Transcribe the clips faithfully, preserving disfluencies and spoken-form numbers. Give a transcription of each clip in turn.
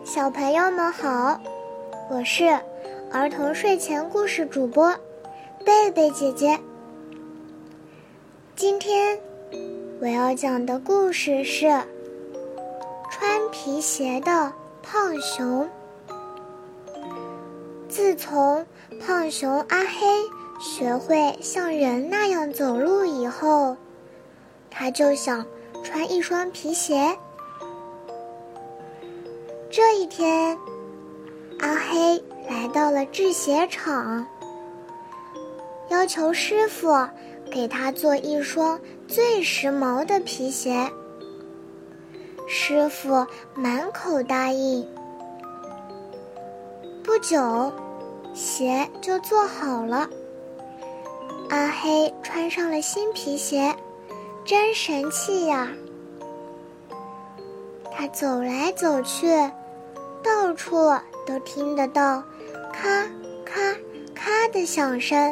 小朋友们好，我是儿童睡前故事主播贝贝姐姐。今天我要讲的故事是穿皮鞋的胖熊。自从胖熊阿黑学会像人那样走路以后，他就想穿一双皮鞋。这一天，阿黑来到了制鞋厂，要求师傅给他做一双最时髦的皮鞋。师傅满口答应。不久，鞋就做好了。阿黑穿上了新皮鞋，真神气呀！他走来走去，到处都听得到咔咔咔的响声。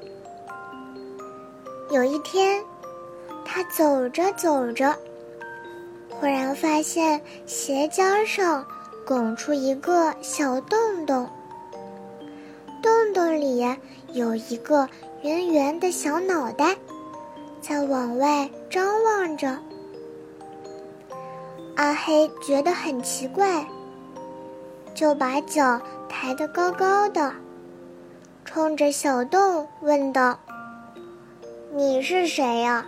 有一天，他走着走着，忽然发现鞋尖上拱出一个小洞洞，洞洞里有一个圆圆的小脑袋在往外张望着。阿黑觉得很奇怪，就把脚抬得高高的，冲着小洞问道：“你是谁呀？”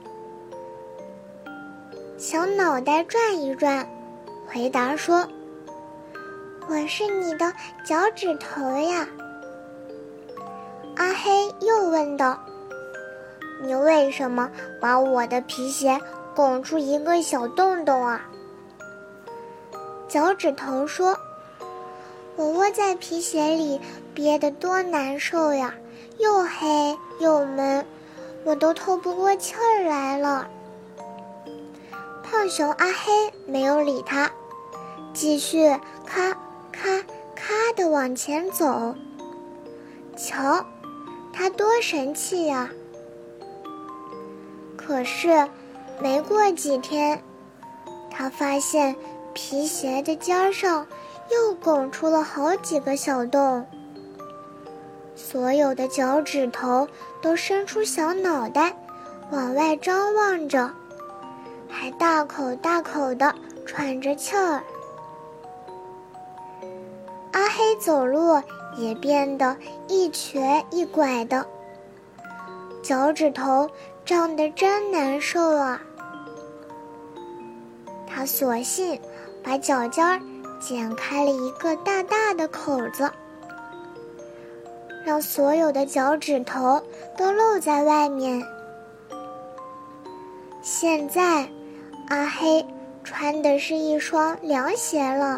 小脑袋转一转，回答说：“我是你的脚趾头呀。”阿黑又问道：“你为什么把我的皮鞋拱出一个小洞洞啊？”脚趾头说：“我窝在皮鞋里憋得多难受呀，又黑又闷，我都透不过气儿来了。”胖熊阿黑没有理他，继续咔咔咔地往前走。瞧，他多神气呀！可是没过几天，他发现皮鞋的尖上又拱出了好几个小洞，所有的脚趾头都伸出小脑袋往外张望着，还大口大口地喘着气儿。阿黑走路也变得一瘸一拐的，脚趾头胀得真难受啊！他索性把脚尖儿剪开了一个大大的口子，让所有的脚趾头都露在外面。现在，阿黑穿的是一双凉鞋了，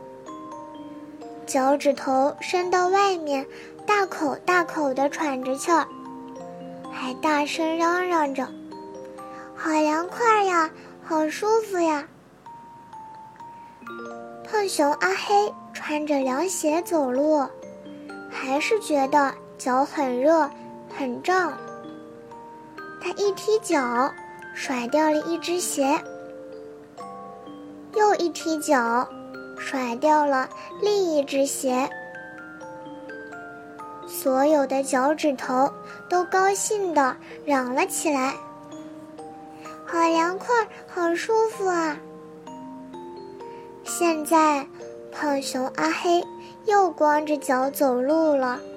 脚趾头伸到外面，大口大口地喘着气儿，还大声嚷嚷着：“好凉快呀，好舒服呀！”胖熊阿黑穿着凉鞋走路，还是觉得脚很热很胀。他一踢脚，甩掉了一只鞋，又一踢脚，甩掉了另一只鞋。所有的脚趾头都高兴地嚷了起来：“好凉快，好舒服啊！”现在，胖熊阿黑又光着脚走路了。